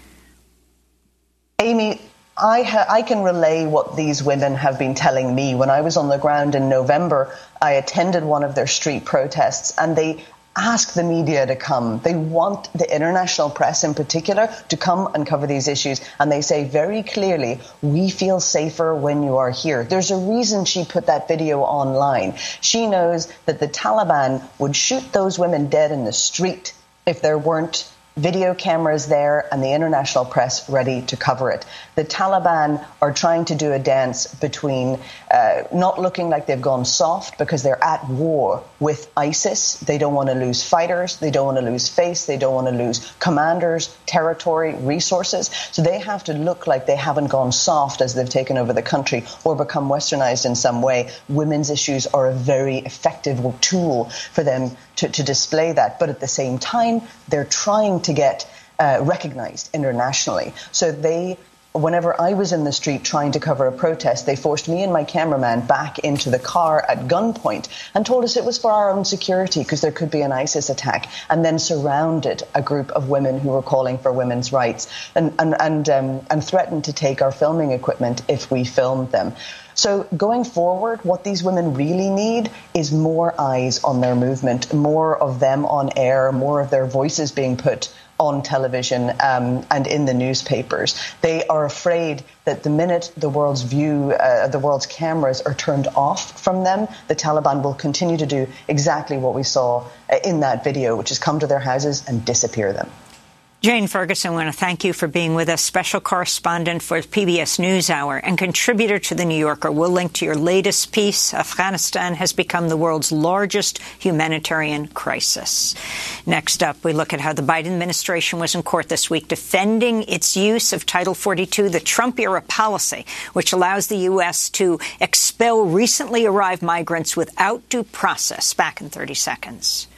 Amy, I, ha- I can relay what these women have been telling me. When I was on the ground in November, I attended one of their street protests, and they ask the media to come. They want the international press in particular to come and cover these issues. And they say very clearly, we feel safer when you are here. There's a reason she put that video online. She knows that the Taliban would shoot those women dead in the street if there weren't video cameras there and the international press ready to cover it. The Taliban are trying to do a dance between uh, not looking like they've gone soft because they're at war with ISIS. They don't want to lose fighters. They don't want to lose face. They don't want to lose commanders, territory, resources. So they have to look like they haven't gone soft as they've taken over the country or become westernized in some way. Women's issues are a very effective tool for them to, to display that. But at the same time, they're trying to get uh, recognized internationally. So they, whenever I was in the street trying to cover a protest, they forced me and my cameraman back into the car at gunpoint and told us it was for our own security because there could be an ISIS attack, and then surrounded a group of women who were calling for women's rights and, and, and, um, and threatened to take our filming equipment if we filmed them. So going forward, what these women really need is more eyes on their movement, more of them on air, more of their voices being put on television um, and in the newspapers. They are afraid that the minute the world's view, uh, the world's cameras are turned off from them, the Taliban will continue to do exactly what we saw in that video, which is come to their houses and disappear them. Jane Ferguson, I want to thank you for being with us, special correspondent for P B S NewsHour and contributor to The New Yorker. We'll link to your latest piece, Afghanistan has become the world's largest humanitarian crisis. Next up, we look at how the Biden administration was in court this week defending its use of Title forty-two, the Trump-era policy, which allows the U S to expel recently arrived migrants without due process. Back in thirty seconds.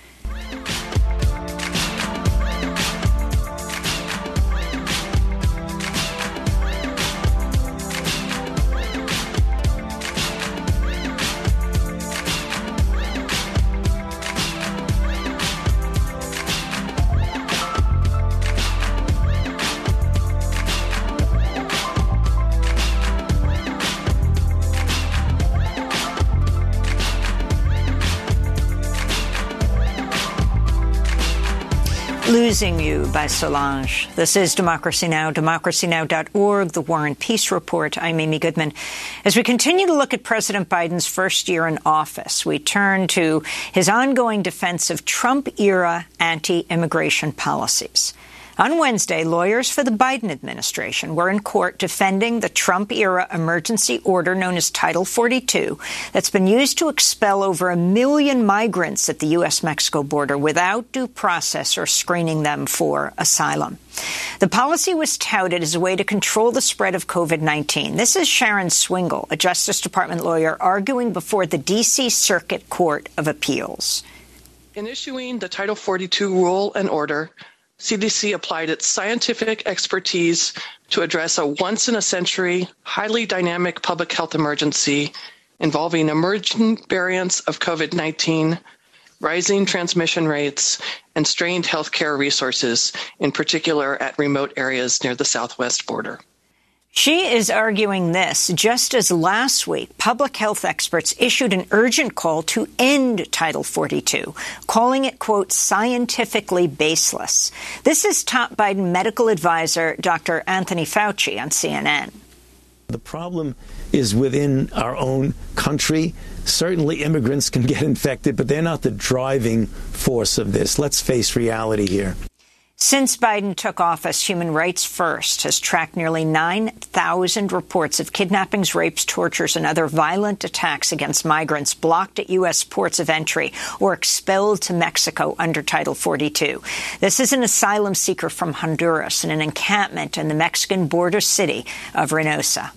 Losing You by Solange. This is Democracy Now!, democracy now dot org, the War and Peace Report. I'm Amy Goodman. As we continue to look at President Biden's first year in office, we turn to his ongoing defense of Trump-era anti-immigration policies. On Wednesday, lawyers for the Biden administration were in court defending the Trump-era emergency order known as Title forty-two that's been used to expel over a million migrants at the U S Mexico border without due process or screening them for asylum. The policy was touted as a way to control the spread of COVID nineteen. This is Sharon Swingle, a Justice Department lawyer, arguing before the D C Circuit Court of Appeals. In issuing the Title forty-two rule and order, C D C applied its scientific expertise to address a once-in-a-century, highly dynamic public health emergency involving emerging variants of COVID nineteen rising transmission rates, and strained healthcare resources, in particular at remote areas near the southwest border. She is arguing this just as last week public health experts issued an urgent call to end Title forty-two, calling it, quote, scientifically baseless. This is top Biden medical advisor Doctor Anthony Fauci on C N N. The problem is within our own country. Certainly immigrants can get infected, but they're not the driving force of this. Let's face reality here. Since Biden took office, Human Rights First has tracked nearly nine thousand reports of kidnappings, rapes, tortures, and other violent attacks against migrants blocked at U S ports of entry or expelled to Mexico under Title forty-two. This is an asylum seeker from Honduras in an encampment in the Mexican border city of Reynosa.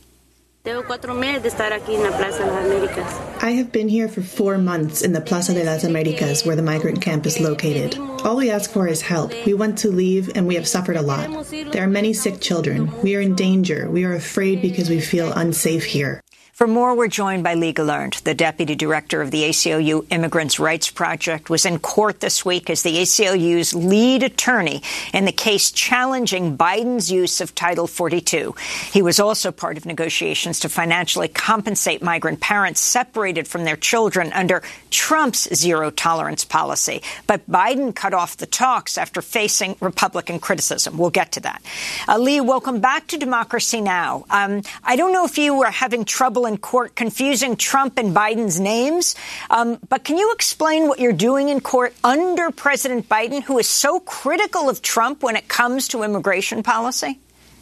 I have been here for four months in the Plaza de las Americas, where the migrant camp is located. All we ask for is help. We want to leave, and we have suffered a lot. There are many sick children. We are in danger. We are afraid because we feel unsafe here. For more, we're joined by Lee Gelernt, the deputy director of the A C L U Immigrants' Rights Project, was in court this week as the A C L U's lead attorney in the case challenging Biden's use of Title forty-two. He was also part of negotiations to financially compensate migrant parents separated from their children under Trump's zero-tolerance policy. But Biden cut off the talks after facing Republican criticism. We'll get to that. Uh, Lee, welcome back to Democracy Now! Um, I don't know if you were having trouble in court confusing Trump and Biden's names. Um, but can you explain what you're doing in court under President Biden, who is so critical of Trump when it comes to immigration policy?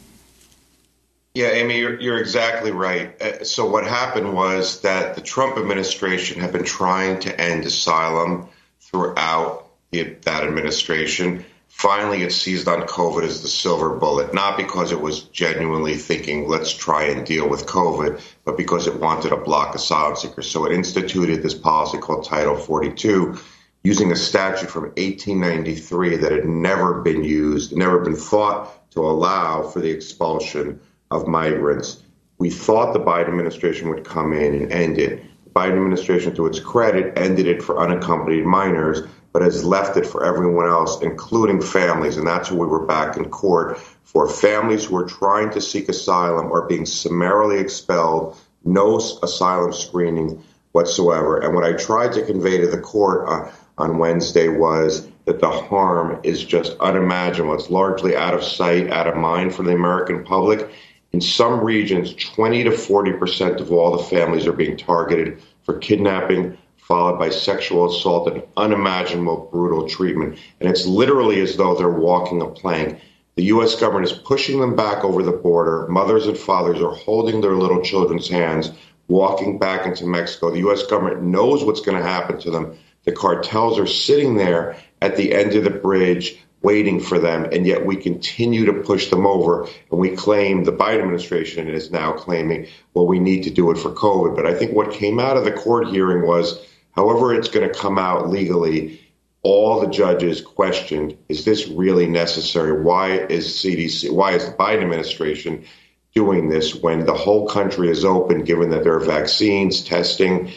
Yeah, Amy, you're, you're exactly right. Uh, so what happened was that the Trump administration had been trying to end asylum throughout the, that administration. Finally, it seized on COVID as the silver bullet, not because it was genuinely thinking, let's try and deal with COVID, but because it wanted to block asylum seekers. So it instituted this policy called Title forty-two, using a statute from eighteen ninety-three that had never been used, never been thought to allow for the expulsion of migrants. We thought the Biden administration would come in and end it. The Biden administration, to its credit, ended it for unaccompanied minors, but has left it for everyone else, including families. And that's who we were back in court for. Families who are trying to seek asylum or being summarily expelled, no asylum screening whatsoever. And what I tried to convey to the court uh, on Wednesday was that the harm is just unimaginable. It's largely out of sight, out of mind for the American public. In some regions, twenty to forty percent of all the families are being targeted for kidnapping, followed by sexual assault and unimaginable brutal treatment. And it's literally as though they're walking a plank. The U S government is pushing them back over the border. Mothers and fathers are holding their little children's hands, walking back into Mexico. The U S government knows what's going to happen to them. The cartels are sitting there at the end of the bridge waiting for them, and yet we continue to push them over. And we claim, the Biden administration is now claiming, well, we need to do it for COVID. But I think what came out of the court hearing was, however it's going to come out legally, all the judges questioned, is this really necessary? Why is C D C, why is the Biden administration doing this when the whole country is open, given that there are vaccines, testing,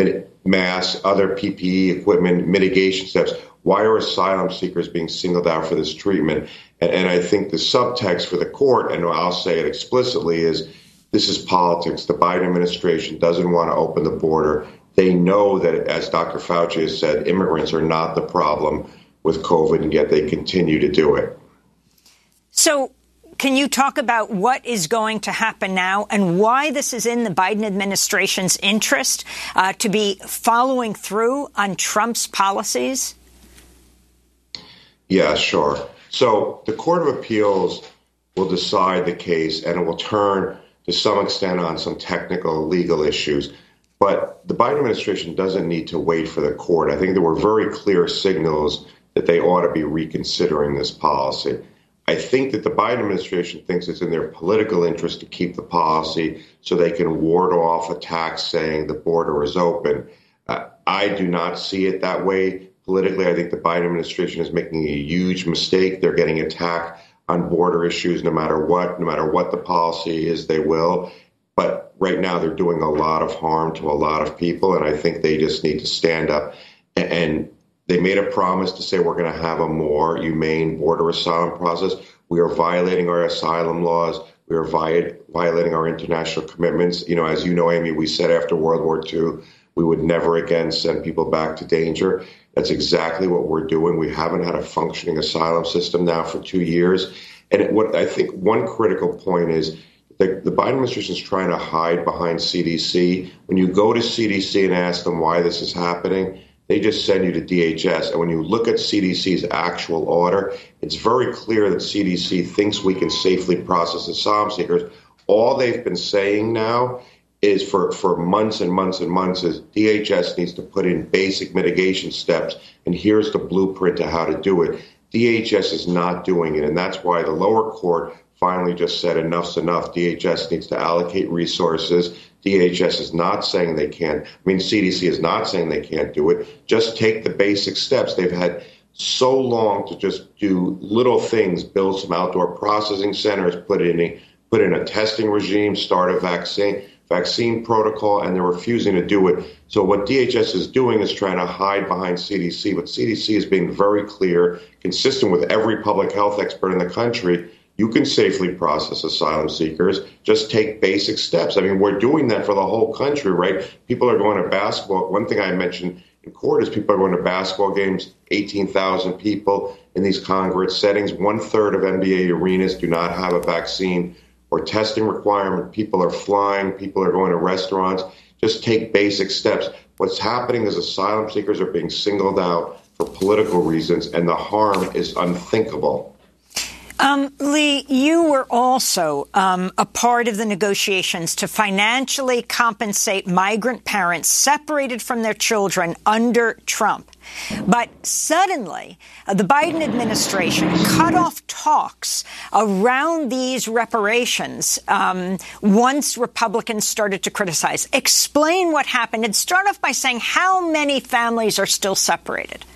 masks, other P P E equipment, mitigation steps? Why are asylum seekers being singled out for this treatment? And, and I think the subtext for the court, and I'll say it explicitly, is this is politics. The Biden administration doesn't want to open the border. They know that, as Doctor Fauci has said, immigrants are not the problem with COVID, and yet they continue to do it. So can you talk about what is going to happen now and why this is in the Biden administration's interest uh, to be following through on Trump's policies? Yeah, sure. So the Court of Appeals will decide the case, and it will turn to some extent on some technical legal issues. But the Biden administration doesn't need to wait for the court. I think there were very clear signals that they ought to be reconsidering this policy. I think that the Biden administration thinks it's in their political interest to keep the policy so they can ward off attacks saying the border is open. Uh, I do not see it that way. Politically, I think the Biden administration is making a huge mistake. They're getting attacked on border issues no matter what, no matter what the policy is, they will. But right now, they're doing a lot of harm to a lot of people, and I think they just need to stand up and they made a promise to say we're going to have a more humane border asylum process. We are violating our asylum laws. We are vi- violating our international commitments. You know, as you know, Amy, we said after World War Two, we would never again send people back to danger. That's exactly what we're doing. We haven't had a functioning asylum system now for two years. And it, what I think one critical point is that the Biden administration is trying to hide behind C D C. When you go to C D C and ask them why this is happening, they just send you to D H S. And when you look at C D C's actual order, it's very clear that C D C thinks we can safely process asylum seekers. All they've been saying now is for, for months and months and months is D H S needs to put in basic mitigation steps, and here's the blueprint to how to do it. D H S is not doing it, and that's why the lower court finally just said enough's enough. D H S needs to allocate resources. D H S is not saying they can't. I mean, C D C is not saying they can't do it. Just take the basic steps. They've had so long to just do little things, build some outdoor processing centers, put in a, put in a testing regime, start a vaccine. vaccine protocol, and they're refusing to do it. So what D H S is doing is trying to hide behind C D C, but C D C is being very clear, consistent with every public health expert in the country. You can safely process asylum seekers. Just take basic steps. I mean, we're doing that for the whole country, right? People are going to basketball. One thing I mentioned in court is people are going to basketball games, eighteen thousand people in these congregate settings. One third of N B A arenas do not have a vaccine or testing requirement. People are flying. People are going to restaurants. Just take basic steps. What's happening is asylum seekers are being singled out for political reasons, and the harm is unthinkable. Um, Lee, you were also um, a part of the negotiations to financially compensate migrant parents separated from their children under Trump. But suddenly, uh, the Biden administration cut off talks around these reparations um, once Republicans started to criticize. Explain what happened and start off by saying how many families are still separated.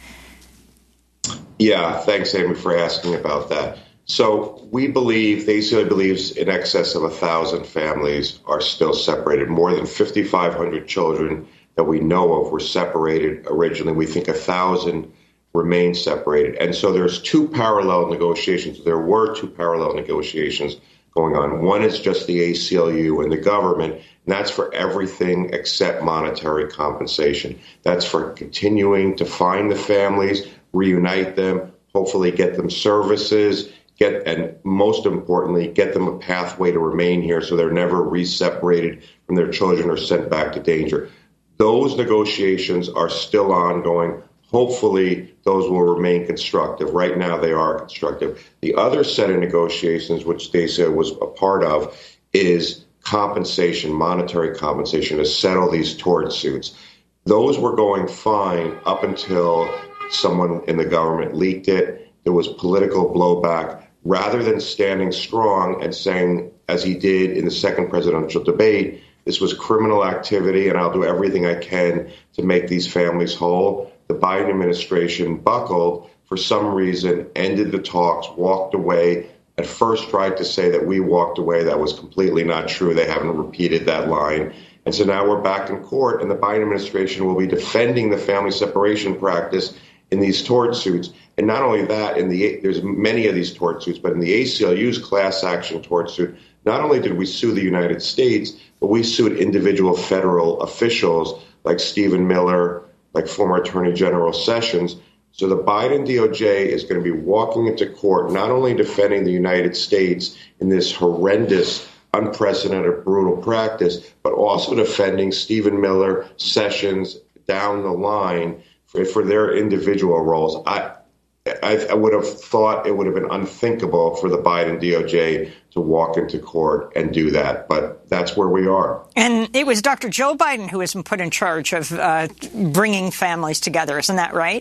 Yeah, thanks, Amy, for asking about that. So we believe, the A C L U believes in excess of one thousand families are still separated. More than five thousand five hundred children that we know of were separated originally. We think one thousand remain separated. And so there's two parallel negotiations. There were two parallel negotiations going on. One is just the A C L U and the government, and that's for everything except monetary compensation. That's for continuing to find the families, reunite them, hopefully get them services, Get and most importantly, get them a pathway to remain here so they're never re-separated from their children or sent back to danger. Those negotiations are still ongoing. Hopefully, those will remain constructive. Right now, they are constructive. The other set of negotiations, which Stacia was a part of, is compensation, monetary compensation, to settle these tort suits. Those were going fine up until someone in the government leaked it. There was political blowback. Rather than standing strong and saying, as he did in the second presidential debate, this was criminal activity and I'll do everything I can to make these families whole, the Biden administration buckled, for some reason, ended the talks, walked away. At first tried to say that we walked away. That was completely not true. They haven't repeated that line. And so now we're back in court, and the Biden administration will be defending the family separation practice in these tort suits. And not only that, in the there's many of these tort suits, but in the A C L U's class action tort suit, not only did we sue the United States, but we sued individual federal officials like Stephen Miller, like former Attorney General Sessions. So the Biden D O J is going to be walking into court, not only defending the United States in this horrendous, unprecedented, brutal practice, but also defending Stephen Miller, Sessions down the line for, for their individual roles. I, I, I would have thought it would have been unthinkable for the Biden D O J to walk into court and do that, but that's where we are. And it was Doctor Joe Biden who has been put in charge of uh, bringing families together, isn't that right?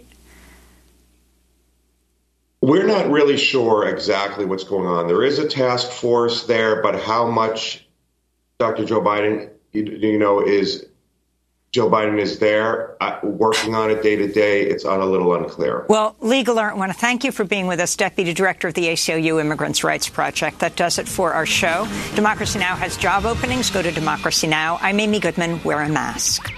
We're not really sure exactly what's going on. There is a task force there, but how much Doctor Joe Biden, you, you know, is Joe Biden is there uh, working on it day to day. It's on a little unclear. Well, Lee Gelernt, I want to thank you for being with us, Deputy Director of the A C L U Immigrants' Rights Project. That does it for our show. Democracy Now! Has job openings. Go to Democracy Now! I'm Amy Goodman. Wear a mask.